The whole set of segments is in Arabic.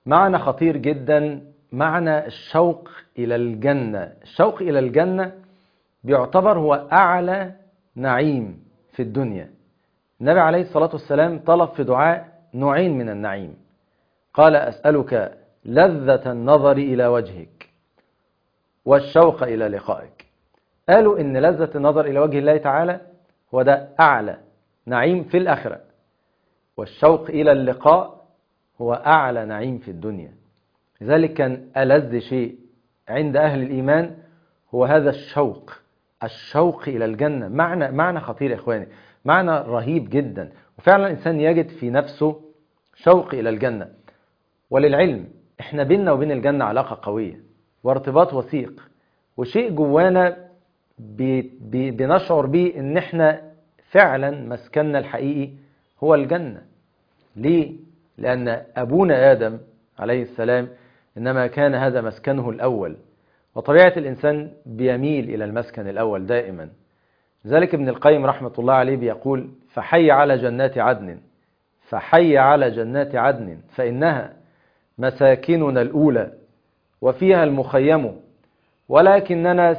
معنى خطير جدا، معنى الشوق إلى الجنة. الشوق إلى الجنة بيعتبر هو أعلى نعيم في الدنيا. النبي عليه الصلاة والسلام طلب في دعاء نوعين من النعيم، قال: أسألك لذة النظر إلى وجهك والشوق إلى لقائك. قالوا إن لذة النظر إلى وجه الله تعالى هو ده أعلى نعيم في الآخرة، والشوق إلى اللقاء هو أعلى نعيم في الدنيا. لذلك كان ألذ شيء عند أهل الإيمان هو هذا الشوق إلى الجنة. معنى خطير يا إخواني، معنى رهيب جدا، وفعلا الإنسان يجد في نفسه شوق إلى الجنة. وللعلم إحنا بيننا وبين الجنة علاقة قوية وارتباط وثيق، وشيء جوانا بنشعر به إن إحنا فعلا مسكننا الحقيقي هو الجنة. ليه؟ لأن أبونا آدم عليه السلام إنما كان هذا مسكنه الأول، وطبيعة الإنسان بيميل إلى المسكن الأول دائما. لذلك ابن القيم رحمة الله عليه بيقول: فحي على جنات عدن، فحي على جنات عدن فإنها مساكننا الأولى وفيها المخيم، ولكننا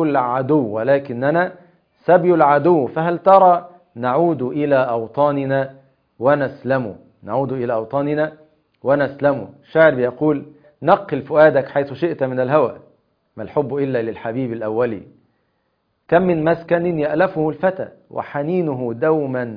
سبي العدو فهل ترى نعود إلى أوطاننا ونسلم. الشاعر بيقول: نقل فؤادك حيث شئت من الهوى، ما الحب إلا للحبيب الأول، كم من مسكن يألفه الفتى وحنينه دوما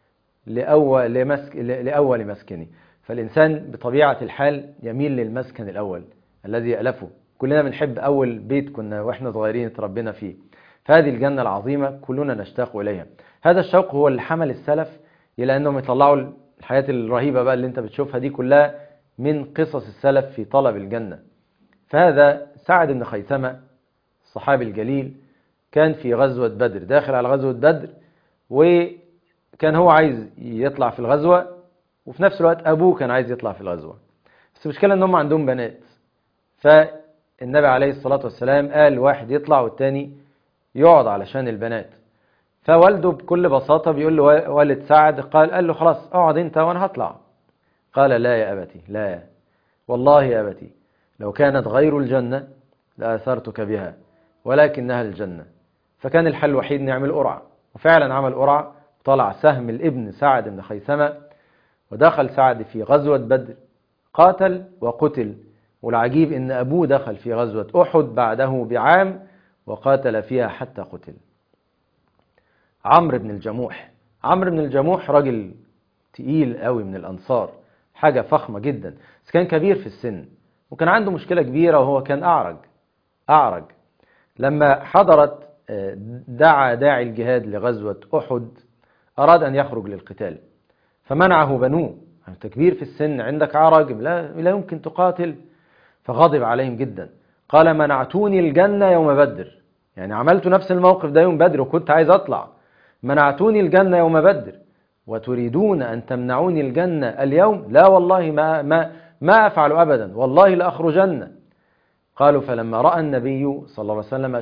لأول مسكني. فالإنسان بطبيعة الحال يميل للمسكن الأول الذي يألفه. كلنا بنحب أول بيت كنا وإحنا صغيرين اتربينا فيه، فهذه الجنة العظيمة كلنا نشتاق إليها. هذا الشوق هو اللي حمل السلف إلى أنهم يطلعوا الحياة الرهيبة بقى اللي انت بتشوفها دي كلها من قصص السلف في طلب الجنة. فهذا سعد بن خيثمة الصحابي الجليل كان في غزوة بدر، داخل على غزوة بدر، وكان هو عايز يطلع في الغزوة، وفي نفس الوقت أبوه كان عايز يطلع في الغزوة. بس المشكلة أنهم عندهم بنات، فالنبي عليه الصلاة والسلام قال واحد يطلع والتاني يقعد علشان البنات. فوالده بكل بساطة بيقول له والد سعد، قال له: خلاص اقعد انت وانا هطلع. قال: لا يا أبتي، لا والله يا أبتي، لو كانت غير الجنة لآثرتك بها، ولكنها الجنة. فكان الحل الوحيد أن يعمل قرعة، وفعلا عمل قرعة، طلع سهم الابن سعد بن خيثمة، ودخل سعد في غزوة بدر، قاتل وقتل. والعجيب أن أبوه دخل في غزوة أحد بعده بعام وقاتل فيها حتى قتل. عمرو بن الجموح راجل تقيل قوي من الأنصار، حاجة فخمة جدا، بس كان كبير في السن وكان عنده مشكلة كبيرة، وهو كان أعرج. لما حضرت دعا داعي الجهاد لغزوة أحد، أراد أن يخرج للقتال فمنعه بنوه: أنت كبير في السن، عندك عرج، لا يمكن تقاتل. فغضب عليهم جدا، قال: منعتوني الجنة يوم بدر، يعني عملت نفس الموقف ده يوم بدر وكنت عايز أطلع، منعتوني الجنة يوم بدر وتريدون أن تمنعوني الجنة اليوم؟ لا والله ما أفعل أبدا، والله لأخرجن. قالوا: فلما رأى النبي صلى الله عليه وسلم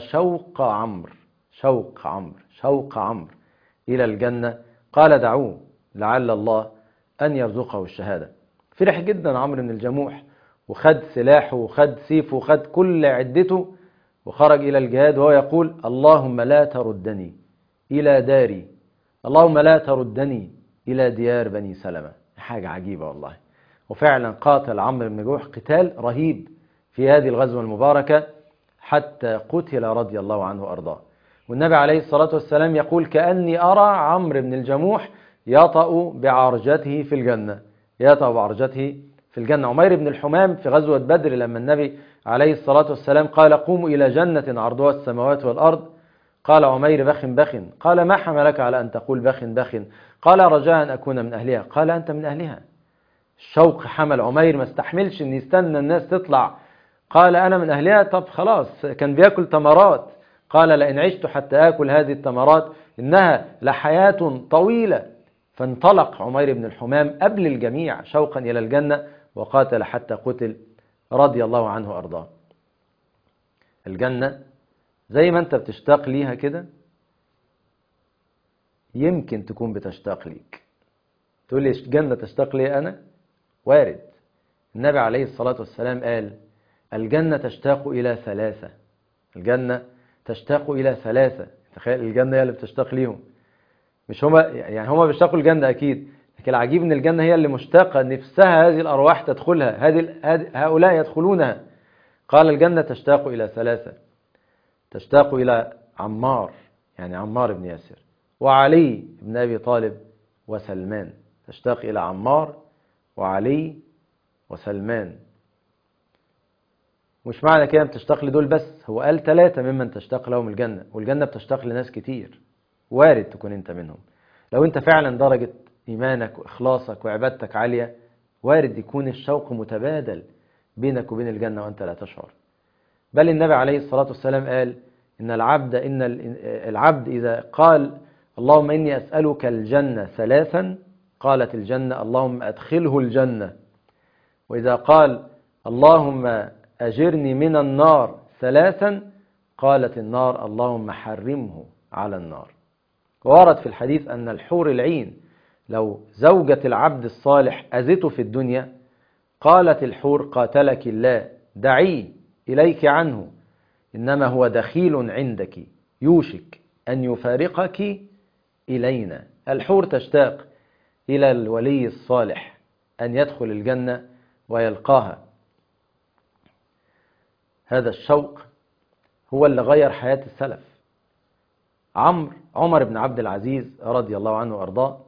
شوق عمرو إلى الجنة قال: دعوه لعل الله أن يرزقه الشهادة. فرح جدا عمرو بن الجموح، وخد سلاحه وخد سيفه وخد كل عدته وخرج إلى الجهاد وهو يقول: اللهم لا تردني إلى داري، اللهم لا تردني إلى ديار بني سلمة. حاجة عجيبة والله. وفعلا قاتل عمرو بن الجموح قتال رهيب في هذه الغزوة المباركة حتى قتل رضي الله عنه وأرضاه. والنبي عليه الصلاة والسلام يقول: كأني أرى عمرو بن الجموح يطأ بعرجته في الجنة. عمير بن الحمام في غزوة بدر لما النبي عليه الصلاة والسلام قال: قوموا إلى جنة عرضها السماوات والأرض، قال عمير: بخ. قال: ما حملك على أن تقول بخ؟ قال: رجاء أن أكون من أهلها. قال: أنت من أهلها. الشوق حمل عمير، ما استحملش أن يستنى الناس تطلع، قال: أنا من أهلها. طب خلاص، كان بيأكل تمرات، قال: لئن عشت حتى آكل هذه التمرات إنها لحياة طويلة. فانطلق عمير بن الحمام قبل الجميع شوقا إلى الجنة، وقاتل حتى قتل رضي الله عنه وأرضاه. الجنة زي ما أنت بتشتاق ليها كده، يمكن تكون بتشتاق ليك. تقول لي الجنة تشتاق لي أنا؟ وارد، النبي عليه الصلاة والسلام قال الجنة تشتاق إلى ثلاثة. الجنة تشتاق إلى ثلاثة. تخيل الجنة هي اللي بتشتاق ليهم، مش هما، يعني هما بيشتاقوا الجنة أكيد، لكن العجيب إن الجنة هي اللي مشتاقة، نفسها هذه الأرواح تدخلها، هؤلاء يدخلونها. قال الجنة تشتاق إلى ثلاثة، تشتاق إلى عمار، يعني عمار بن ياسر، وعلي بن أبي طالب، وسلمان. تشتاق إلى عمار وعلي وسلمان. مش معنى كده بتشتاق لدول بس، هو قال ثلاثة ممن تشتاق لهم الجنة، والجنة بتشتاق لناس كتير، وارد تكون انت منهم. لو انت فعلا درجة ايمانك واخلاصك وعبادتك عالية، وارد يكون الشوق متبادل بينك وبين الجنة وانت لا تشعر. بل النبي عليه الصلاة والسلام قال إن العبد إذا قال اللهم إني أسألك الجنة ثلاثا، قالت الجنة اللهم أدخله الجنة. وإذا قال اللهم أجرني من النار ثلاثا، قالت النار اللهم حرمه على النار. وورد في الحديث أن الحور العين لو زوجة العبد الصالح أذته في الدنيا، قالت الحور قاتلك الله دعيه إليك عنه، إنما هو دخيل عندك يوشك أن يفارقك إلينا. الحور تشتاق إلى الولي الصالح أن يدخل الجنة ويلقاها. هذا الشوق هو اللي غير حياة السلف. عمر بن عبد العزيز رضي الله عنه وأرضاه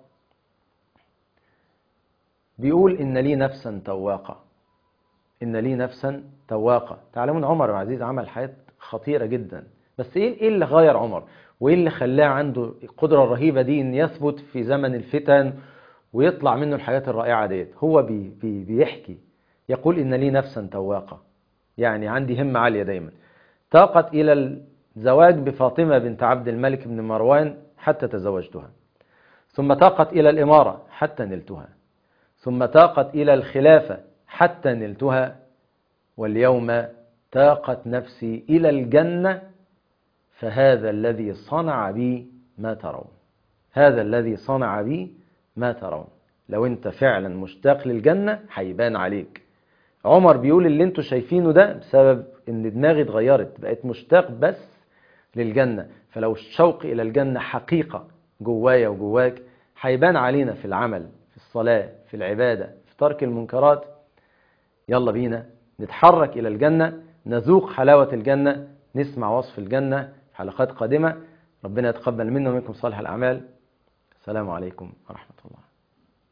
بيقول إن لي نفسا تواقة، إن لي نفسا تواقة. تعلمون عمر بن عزيز عمل حياة خطيرة جدا، بس إيه اللي غير عمر وإيه اللي خلاه عنده القدرة الرهيبة دي إن يثبت في زمن الفتن ويطلع منه الحياة الرائعة ديت؟ هو بيحكي يقول إن لي نفسا تواقة، يعني عندي همة عالية دايما، تاقت إلى الزواج بفاطمة بنت عبد الملك بن مروان حتى تزوجتها، ثم تاقت إلى الإمارة حتى نلتها، ثم تاقت إلى الخلافة حتى نلتها، واليوم تاقت نفسي إلى الجنة، فهذا الذي صنع بي ما ترون. هذا الذي صنع بي ما ترون. لو انت فعلا مشتاق للجنة هيبان عليك. عمر بيقول اللي انتوا شايفينه ده بسبب ان دماغي اتغيرت، بقيت مشتاق بس للجنة. فلو الشوق إلى الجنة حقيقة جوايا وجواك، هيبان علينا في العمل، في الصلاة، في العبادة، في ترك المنكرات. يلا بينا نتحرك إلى الجنة، نذوق حلاوة الجنة، نسمع وصف الجنة في حلقات قادمة. ربنا يتقبل منا ومنكم صالح الأعمال. السلام عليكم ورحمة الله.